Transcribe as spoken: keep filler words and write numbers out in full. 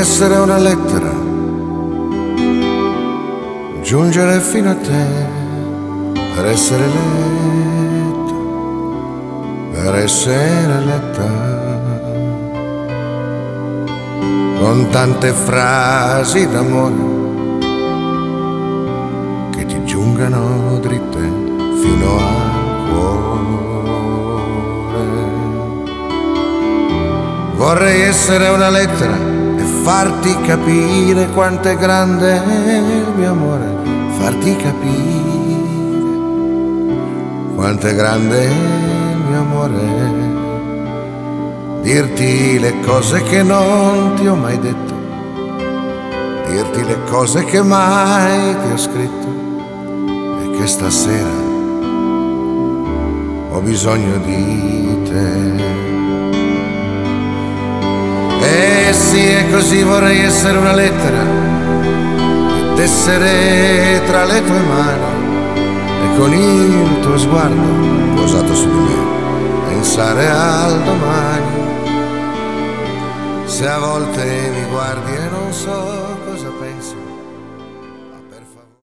essere una lettera, giungere fino a te per essere letta, per essere letta. Con tante frasi d'amore che ti giungano dritte fino al cuore. Vorrei essere una lettera e farti capire quanto è grande il mio amore, farti capire quanto è grande il mio amore. Dirti le cose che non ti ho mai detto, dirti le cose che mai ti ho scritto, e che stasera ho bisogno di te. E sì, è così, vorrei essere una lettera ed essere tra le tue mani, e con il tuo sguardo posato su di me pensare al domani. Se a volte mi guardi e non so